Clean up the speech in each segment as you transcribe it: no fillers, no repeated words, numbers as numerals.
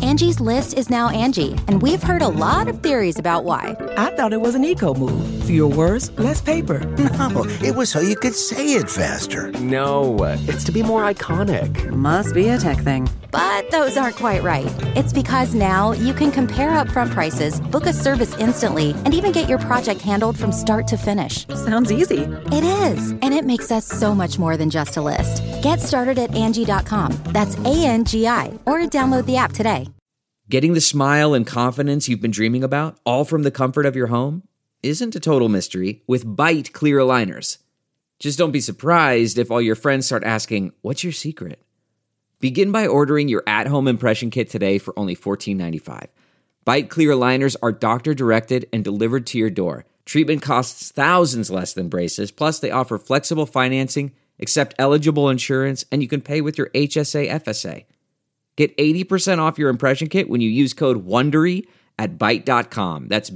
Angie's List is now Angie, and we've heard a lot of theories about why. I thought it was an eco move. Fewer words, less paper. No, it was so you could say it faster. No, it's to be more iconic. Must be a tech thing. But those aren't quite right. It's because now you can compare upfront prices, book a service instantly, and even get your project handled from start to finish. Sounds easy. It is, and it makes us so much more than just a list. Get started at Angie.com. That's ANGI, or download the app today. Getting the smile and confidence you've been dreaming about, all from the comfort of your home, isn't a total mystery with Byte clear aligners. Just don't be surprised if all your friends start asking, "What's your secret?" Begin by ordering your at-home impression kit today for only $14.95. Byte clear aligners are doctor-directed and delivered to your door. Treatment costs thousands less than braces, plus they offer flexible financing, accept eligible insurance, and you can pay with your HSA FSA. Get 80% off your impression kit when you use code WONDERY at Byte.com. That's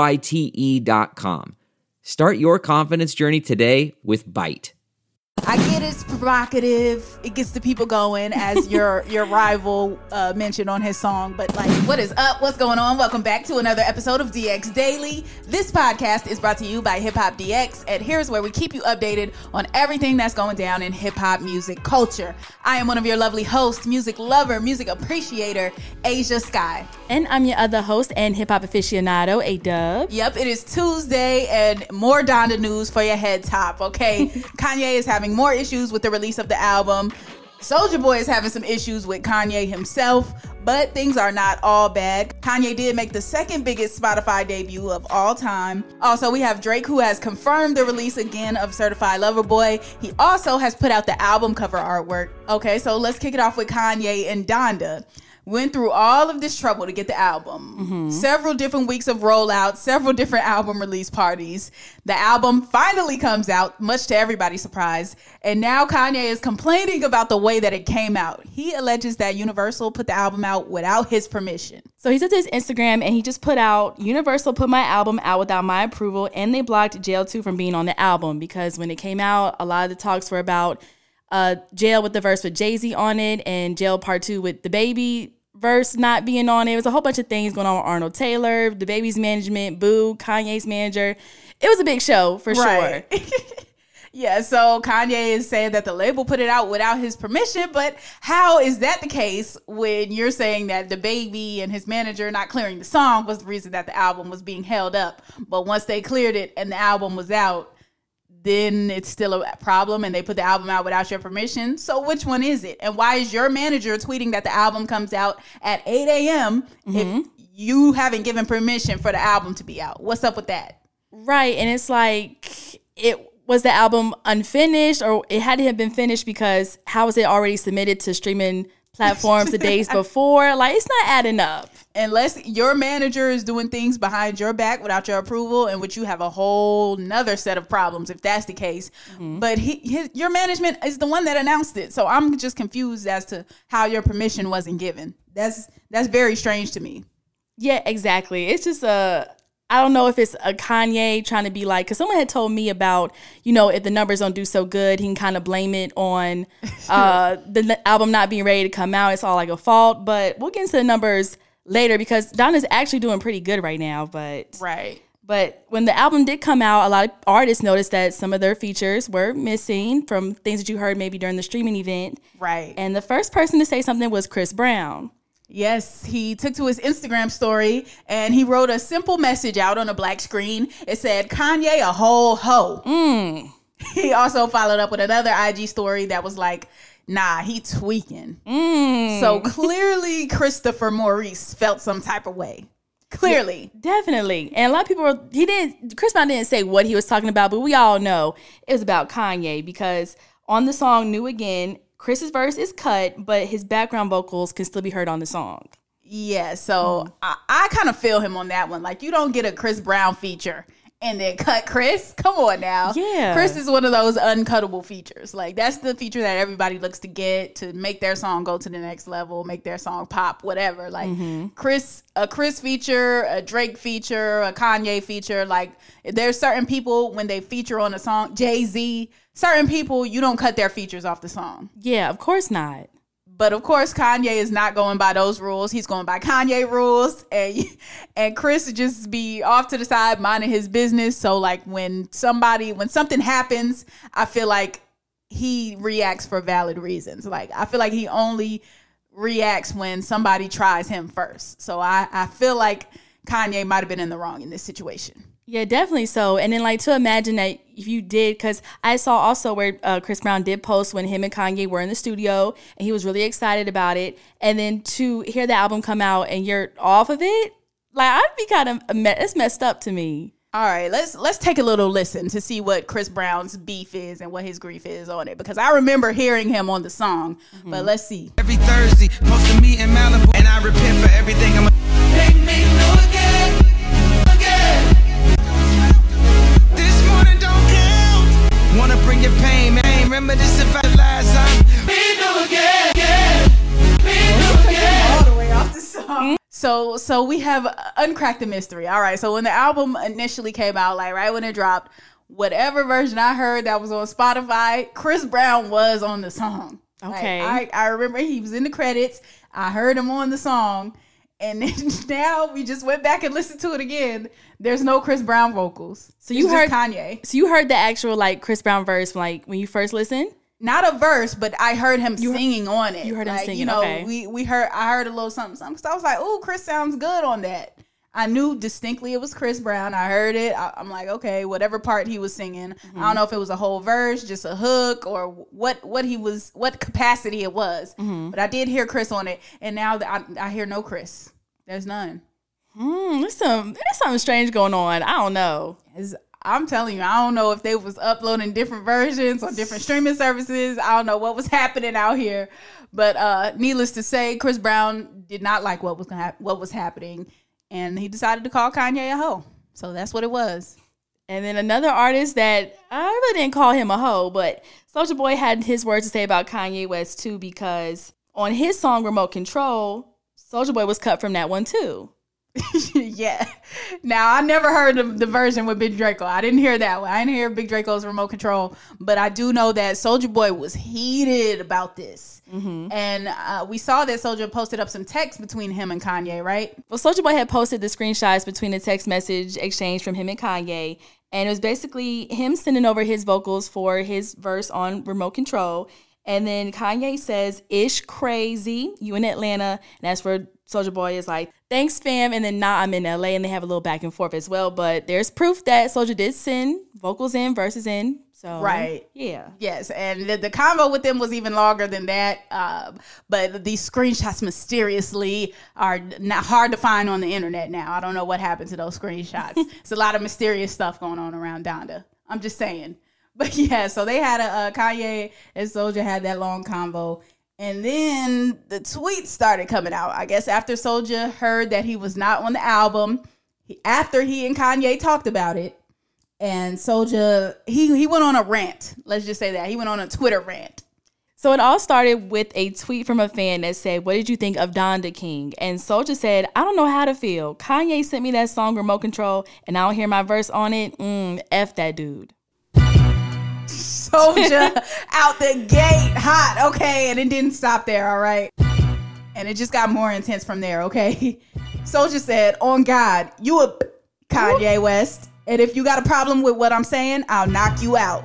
BYTE.com. Start your confidence journey today with Byte. I get it's provocative. It gets the people going, as your rival mentioned on his song. But like, what is up? What's going on? Welcome back to another episode of DX Daily. This podcast is brought to you by Hip Hop DX, and here's where we keep you updated on everything that's going down in hip hop music culture. I am one of your lovely hosts, music lover, music appreciator, Asia Sky. And I'm your other host and hip hop aficionado, A-Dub. Yep, it is Tuesday, and more Donda news for your head top, okay? Kanye is having more issues with the release of the album. Soulja Boy is having some issues with Kanye himself, but things are not all bad. Kanye did make the second biggest Spotify debut of all time. Also, we have Drake, who has confirmed the release again of Certified Lover Boy. He also has put out the album cover artwork. Okay, so let's kick it off with Kanye and Donda. Went through all of this trouble to get the album. Several different weeks of rollout, several different album release parties. The album finally comes out, much to everybody's surprise. And now Kanye is complaining about the way that it came out. He alleges that Universal put the album out without his permission. So he took to his Instagram and he just put out, Universal put my album out without my approval, and they blocked Jail 2 from being on the album, because when it came out, a lot of the talks were about Jail with the verse with Jay-Z on it, and Jail Part 2 with the Baby verse not being on it. It was a whole bunch of things going on with Arnold Taylor, the Baby's management, Boo, Kanye's manager. It was a big show for sure. Yeah, so Kanye is saying that the label put it out without his permission, but how is that the case when you're saying that the Baby and his manager not clearing the song was the reason that the album was being held up? But once they cleared it and the album was out, then it's still a problem and they put the album out without your permission. So which one is it? And why is your manager tweeting that the album comes out at 8 a.m. if you haven't given permission for the album to be out? What's up with that? Right. And it's like, was the album unfinished, or it had to have been finished, because how was it already submitted to streaming platforms the days before? Like, it's not adding up. Unless your manager is doing things behind your back without your approval, in which you have a whole nother set of problems if that's the case. But your management is the one that announced it. So I'm just confused as to how your permission wasn't given. That's very strange to me. Yeah, exactly. It's just I don't know if it's a Kanye trying to be like, because someone had told me about, if the numbers don't do so good, he can kind of blame it on the album not being ready to come out. It's all like a fault. But we'll get into the numbers later, because Donda's actually doing pretty good right now. But when the album did come out, a lot of artists noticed that some of their features were missing from things that you heard maybe during the streaming event. Right. And the first person to say something was Chris Brown. Yes, he took to his Instagram story and he wrote a simple message out on a black screen. It said, "Kanye a whole hoe." He also followed up with another IG story that was like, "Nah, he tweaking." So clearly Christopher Maurice felt some type of way. Clearly. Yeah, definitely. And a lot of people, Chris Brown didn't say what he was talking about, but we all know it was about Kanye, because on the song New Again, Chris's verse is cut, but his background vocals can still be heard on the song. Yeah, so I kind of feel him on that one. Like, you don't get a Chris Brown feature and then cut Chris. Come on now. Yeah. Chris is one of those uncuttable features. Like, that's the feature that everybody looks to get to make their song go to the next level, make their song pop, whatever. Like, a Chris feature, a Drake feature, a Kanye feature. Like, there's certain people, when they feature on a song, Jay-Z, certain people, you don't cut their features off the song. Yeah, of course not. But of course, Kanye is not going by those rules. He's going by Kanye rules, and Chris just be off to the side minding his business. So like when something happens, I feel like he reacts for valid reasons. Like I feel like he only reacts when somebody tries him first. So I feel like Kanye might have been in the wrong in this situation. Yeah, definitely so. And then, like, to imagine that if you did, because I saw also where Chris Brown did post when him and Kanye were in the studio, and he was really excited about it. And then to hear the album come out and you're off of it, like, I'd be kind of, it's messed up to me. All right, let's take a little listen to see what Chris Brown's beef is and what his grief is on it, because I remember hearing him on the song, but let's see. Every Thursday, posting me in Malibu, and I repent for everything. I'm make me new again. This morning don't count. Wanna bring your pain, man. Remember this if I last time. Me new again. Me new again. All the way off the song. So we have Uncracked the Mystery. All right, so when the album initially came out, like right when it dropped, whatever version I heard that was on Spotify, Chris Brown was on the song. Okay. Like, I remember he was in the credits. I heard him on the song. And then now we just went back and listened to it again. There's no Chris Brown vocals. So you heard Kanye. So you heard the actual like Chris Brown verse like when you first listened? Not a verse, but I heard him singing on it. You heard him singing, you know, okay. I heard a little something. So I was like, "Oh, Chris sounds good on that." I knew distinctly it was Chris Brown. I heard it. I'm like, okay, whatever part he was singing. I don't know if it was a whole verse, just a hook, or what capacity it was. But I did hear Chris on it, and now I hear no Chris. There's none. There's something strange going on. I don't know. I'm telling you, I don't know if they was uploading different versions on different streaming services. I don't know what was happening out here. But needless to say, Chris Brown did not like what was happening. And he decided to call Kanye a hoe. So that's what it was. And then another artist that I really didn't call him a hoe, but Soulja Boy had his words to say about Kanye West too, because on his song Remote Control, Soulja Boy was cut from that one too. Yeah. Now, I never heard of the version with Big Draco. I didn't hear that one. I didn't hear Big Draco's Remote Control. But I do know that Soulja Boy was heated about this. And we saw that Soulja posted up some text between him and Kanye, right? Well, Soulja Boy had posted the screenshots between the text message exchange from him and Kanye. And it was basically him sending over his vocals for his verse on Remote Control. And then Kanye says, "Ish crazy, you in Atlanta." And that's where Soulja Boy is like, "Thanks, fam." And then, "Nah, I'm in LA." And they have a little back and forth as well. But there's proof that Soulja did send vocals in, verses in. So, right. Yeah. Yes. And the convo with them was even longer than that. But these screenshots mysteriously are not hard to find on the internet now. I don't know what happened to those screenshots. It's a lot of mysterious stuff going on around Donda. I'm just saying. But yeah, so they had Kanye and Soulja had that long convo. And then the tweets started coming out. I guess after Soulja heard that he was not on the album, after he and Kanye talked about it, and Soulja, he went on a rant. Let's just say that. He went on a Twitter rant. So it all started with a tweet from a fan that said, "What did you think of Donda King?" And Soulja said, "I don't know how to feel. Kanye sent me that song Remote Control, and I don't hear my verse on it. F that dude." Soulja out the gate hot, okay, and it didn't stop there, all right, and it just got more intense from there, okay. Soulja said, "On God, you a Kanye West, and if you got a problem with what I'm saying, I'll knock you out."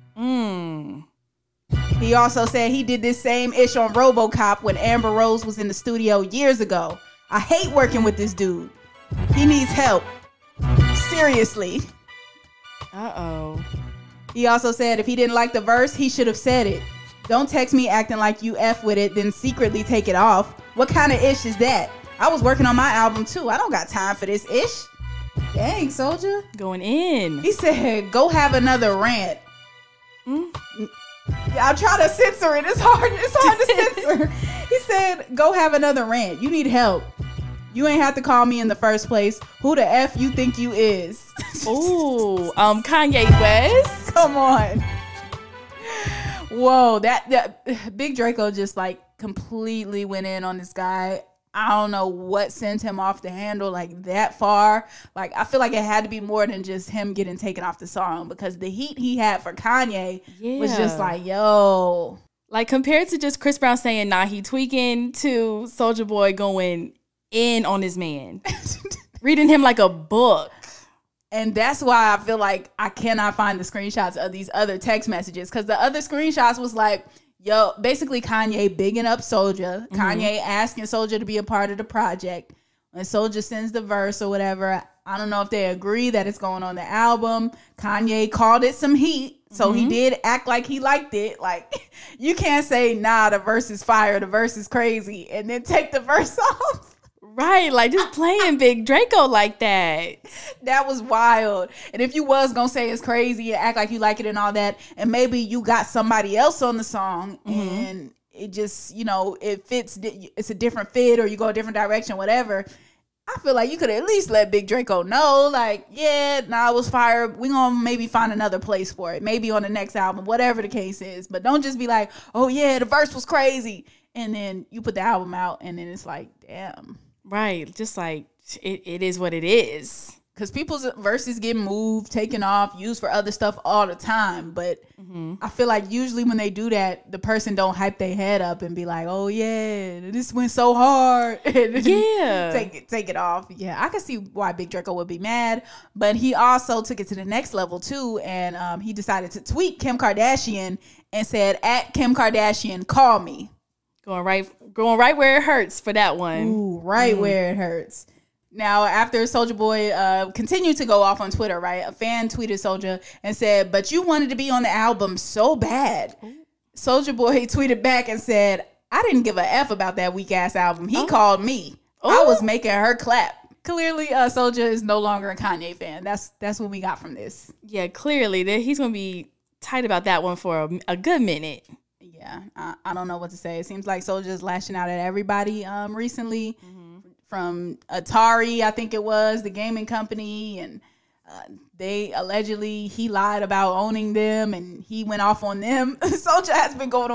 He also said he did this same ish on RoboCop when Amber Rose was in the studio years ago. "I hate working with this dude. He needs help. Seriously." Uh-oh. He also said if he didn't like the verse, he should have said it. "Don't text me acting like you F with it, then secretly take it off. What kind of ish is that? I was working on my album too. I don't got time for this ish." Dang, Soulja. Going in. He said, "Go have another rant." I'll try to censor it. It's hard to censor. He said, "Go have another rant. You need help. You ain't have to call me in the first place. Who the F you think you is?" Ooh, Kanye West. Come on. Whoa, that Big Draco just like completely went in on this guy. I don't know what sent him off the handle like that far. Like, I feel like it had to be more than just him getting taken off the song, because the heat he had for Kanye was just like, yo. Like, compared to just Chris Brown saying, nah, he tweaking, to Soulja Boy going in on his man. Reading him like a book. And that's why I feel like I cannot find the screenshots of these other text messages. Because the other screenshots was like, yo, basically Kanye bigging up Soulja. Kanye asking Soulja to be a part of the project. When Soulja sends the verse or whatever, I don't know if they agree that it's going on the album. Kanye called it some heat. So he did act like he liked it. Like, you can't say, nah, the verse is fire, the verse is crazy, and then take the verse off. Right, like just playing Big Draco like that. That was wild. And if you was gonna say it's crazy and act like you like it and all that, and maybe you got somebody else on the song and it just, you know, it fits, it's a different fit, or you go a different direction, whatever, I feel like you could at least let Big Draco know, like, yeah, nah, it was fire. We gonna maybe find another place for it. Maybe on the next album, whatever the case is. But don't just be like, oh yeah, the verse was crazy. And then you put the album out and then it's like, damn. Right, just like it is what it is. Because people's verses get moved, taken off, used for other stuff all the time. But I feel like usually when they do that, the person don't hype their head up and be like, oh yeah, this went so hard. Yeah. Take it off. Yeah, I can see why Big Draco would be mad. But he also took it to the next level too. And he decided to tweet Kim Kardashian and said, at Kim Kardashian, call me. Going right where it hurts for that one. Ooh, right where it hurts. Now, after Soulja Boy continued to go off on Twitter, right? A fan tweeted Soulja and said, but you wanted to be on the album so bad. Soulja Boy tweeted back and said, I didn't give a F about that weak-ass album. He called me. I was making her clap. Clearly, Soulja is no longer a Kanye fan. That's what we got from this. Yeah, clearly. He's going to be tight about that one for a good minute. Yeah, I don't know what to say. It seems like Soulja is lashing out at everybody recently. From Atari, I think it was, the gaming company, and they allegedly, he lied about owning them and he went off on them. Soulja has been going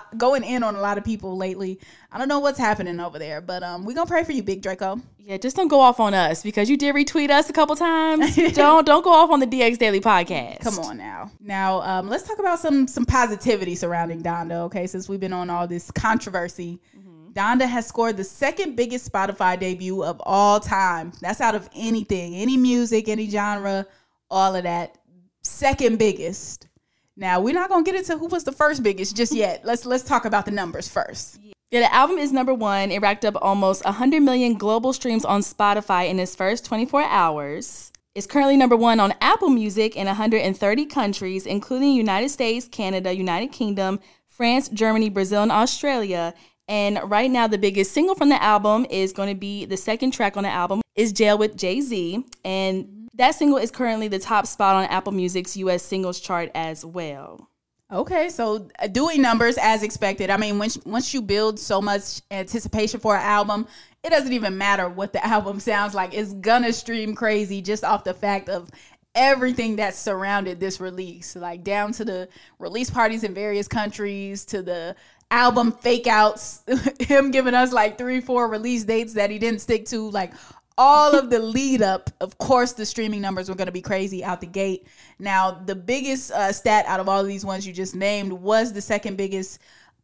in on a lot of people lately. I don't know what's happening over there, but we're gonna pray for you, Big Draco. Yeah, just don't go off on us, because you did retweet us a couple times. don't go off on the DX Daily podcast. Come on now. Now let's talk about some positivity surrounding Donda. Okay, since we've been on all this controversy. Donda has scored the second biggest Spotify debut of all time. That's out of anything, any music, any genre, all of that. Second biggest. Now, we're not going to get into who was the first biggest just yet. Let's talk about the numbers first. Yeah, the album is number one. It racked up almost 100 million global streams on Spotify in its first 24 hours. It's currently number one on Apple Music in 130 countries, including United States, Canada, United Kingdom, France, Germany, Brazil, and Australia. And right now, the biggest single from the album is going to be the second track on the album is Jail with Jay-Z. And that single is currently the top spot on Apple Music's U.S. singles chart as well. Okay, so doing numbers as expected. I mean, once you build so much anticipation for an album, it doesn't even matter what the album sounds like. It's gonna stream crazy just off the fact of everything that surrounded this release, like down to the release parties in various countries, to the album fake outs, him giving us like 3-4 release dates that he didn't stick to, like all of the lead up. Of course, the streaming numbers were going to be crazy out the gate. Now, the biggest stat out of all of these ones you just named was the second biggest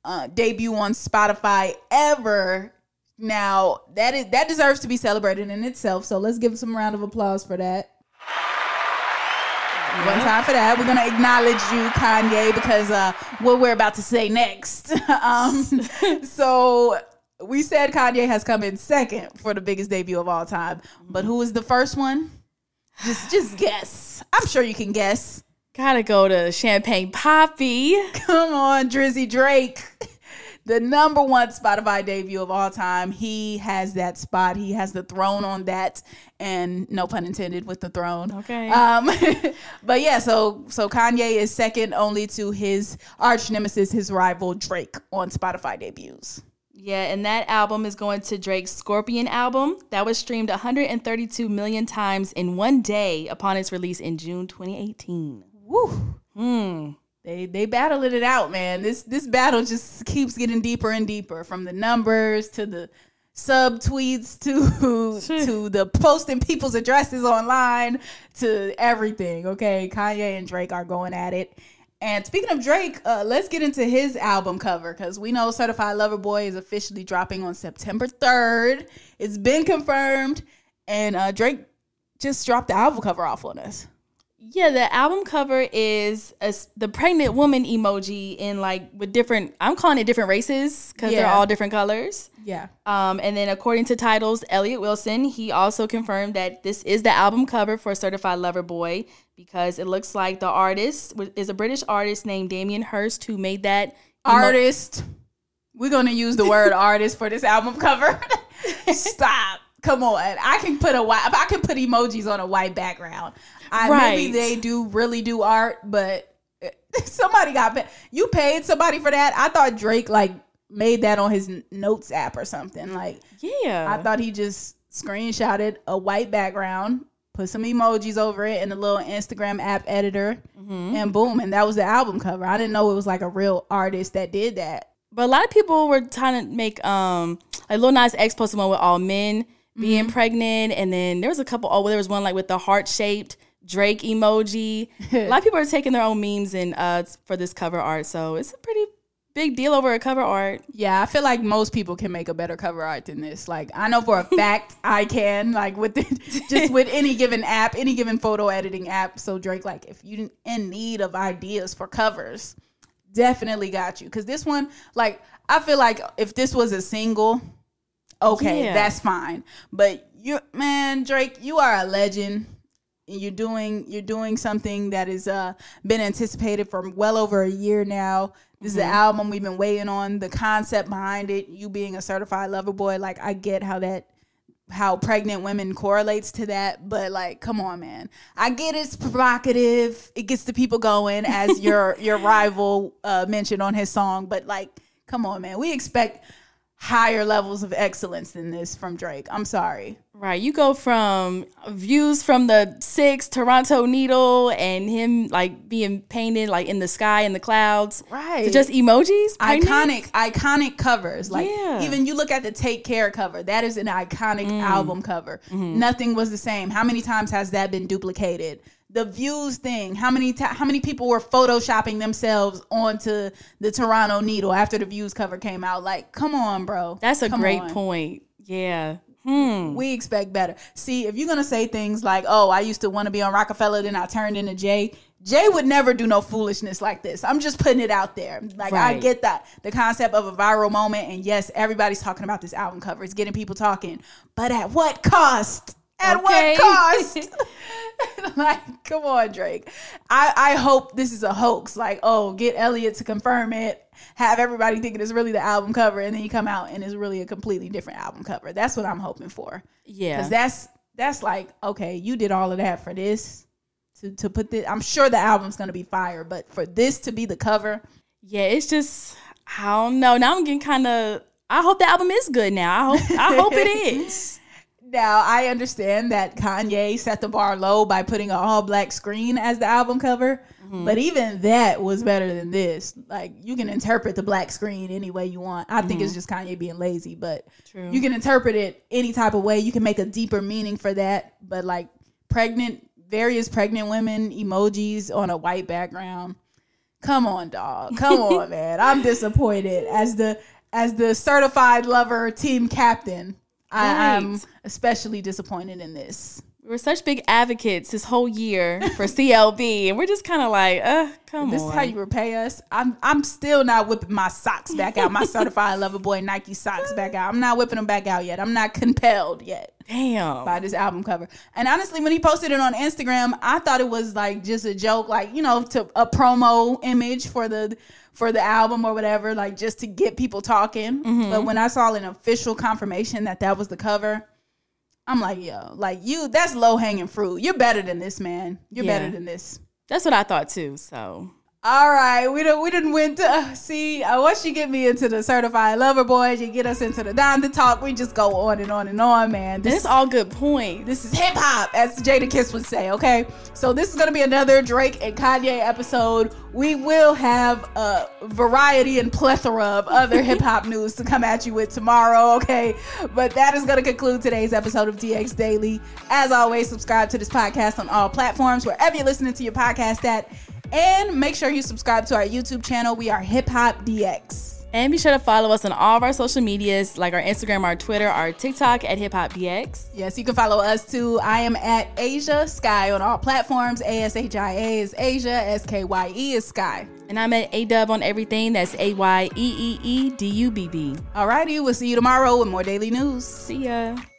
debut on Spotify ever. Now, that deserves to be celebrated in itself. So let's give some round of applause for that. One time for that. We're going to acknowledge you, Kanye, because what we're about to say next. So we said Kanye has come in second for the biggest debut of all time. But who was the first one? Just guess. I'm sure you can guess. Gotta go to Champagne Poppy. Come on, Drizzy Drake. The number one Spotify debut of all time. He has that spot. He has the throne on that, and no pun intended with the throne. Okay. But yeah, so Kanye is second only to his arch nemesis, his rival Drake, on Spotify debuts. Yeah, and that album is going to Drake's Scorpion album. That was streamed 132 million times in one day upon its release in June 2018. Woo. They battling it out, man. This battle just keeps getting deeper and deeper, from the numbers to the sub tweets to the posting people's addresses online to everything. Okay, Kanye and Drake are going at it. And speaking of Drake, let's get into his album cover because we know Certified Lover Boy is officially dropping on September 3rd. It's been confirmed. And Drake just dropped the album cover off on us. Yeah, the album cover is the pregnant woman emoji in like with different, I'm calling it different races because they're all different colors. Yeah. And then according to Tidal's Elliot Wilson, he also confirmed that this is the album cover for Certified Lover Boy because it looks like the artist is a British artist named Damien Hirst who made that. Artist. We're going to use the word artist for this album cover. Stop. Come on. I can put emojis on a white background. Maybe they really do art, but somebody you paid somebody for that. I thought Drake like made that on his notes app or something. Like, yeah, I thought he just screenshotted a white background, put some emojis over it in a little Instagram app editor, and boom, and that was the album cover. I didn't know it was like a real artist that did that. But a lot of people were trying to make like Lil Nas X posted one with all men being pregnant, and then there was a couple. There was one like with the heart-shaped Drake emoji. A lot of people are taking their own memes and for this cover art, so it's a pretty big deal over a cover art. Yeah, I feel like most people can make a better cover art than this. Like, I know for a fact I can, like with any given app, any given photo editing app. So Drake, like if you're in need of ideas for covers, definitely got you. Because this one, like I feel like if this was a single, okay, that's fine. But Drake, you are a legend. You're doing something that has been anticipated for well over a year now. This is the album we've been waiting on. The concept behind it, you being a certified lover boy, like I get how pregnant women correlates to that, but like, come on, man. I get it's provocative. It gets the people going, as your rival mentioned on his song. But like, come on, man. We expect higher levels of excellence than this from Drake. I'm sorry. Right. You go from views from the 6 Toronto Needle and him like being painted like in the sky and the clouds. Right. To just emojis. Iconic covers. Like even you look at the Take Care cover. That is an iconic album cover. Nothing was the same. How many times has that been duplicated? The views thing. How many people were photoshopping themselves onto the Toronto Needle after the views cover came out? Like, come on, bro. That's a great point. Yeah. We expect better. See, if you're going to say things like, oh, I used to want to be on Rockefeller, then I turned into Jay. Jay would never do no foolishness like this. I'm just putting it out there. Like, I get that. The concept of a viral moment. And yes, everybody's talking about this album cover. It's getting people talking. But at what cost? At what cost? Like, come on, Drake. I hope this is a hoax. Like, oh, get Elliot to confirm it. Have everybody thinking it's really the album cover, and then you come out and it's really a completely different album cover. That's what I'm hoping for. Yeah. Because that's like, okay, you did all of that for this. To put this, I'm sure the album's going to be fire, but for this to be the cover. Yeah, it's just, I don't know. Now I'm getting kind of, I hope the album is good now. I hope it is. Now, I understand that Kanye set the bar low by putting an all-black screen as the album cover, but even that was better than this. Like, you can interpret the black screen any way you want. I think it's just Kanye being lazy, but you can interpret it any type of way. You can make a deeper meaning for that, but like various pregnant women emojis on a white background. Come on, dog. Come on, man. I'm disappointed as the certified lover team captain. I'm especially disappointed in this. We're such big advocates this whole year for CLB, and we're just kind of like, come on. This is how you repay us. I'm still not whipping my socks back out, my certified lover boy Nike socks back out. I'm not whipping them back out yet. I'm not compelled yet. Damn. By this album cover. And honestly, when he posted it on Instagram, I thought it was like just a joke, like, to a promo image for the album or whatever, like just to get people talking. But when I saw an official confirmation that was the cover, I'm like, yo, like that's low hanging fruit. You're better than this, man. You're better than this. That's what I thought too. So. All right, we didn't win to see. Once you get me into the certified lover boys, you get us into the Donda talk. We just go on and on and on, man. This is all good point. This is hip hop, as Jadakiss would say. Okay, so this is gonna be another Drake and Kanye episode. We will have a variety and plethora of other hip hop news to come at you with tomorrow. Okay, but that is gonna conclude today's episode of DX Daily. As always, subscribe to this podcast on all platforms wherever you're listening to your podcast at. And make sure you subscribe to our YouTube channel. We are Hip Hop DX. And be sure to follow us on all of our social medias, like our Instagram, our Twitter, our TikTok at Hip Hop DX. Yes, you can follow us too. I am at Asia Sky on all platforms. ASHIA is Asia, SKYE is Sky. And I'm at ADub on everything. That's AYEEEDUBB. Alrighty, we'll see you tomorrow with more daily news. See ya.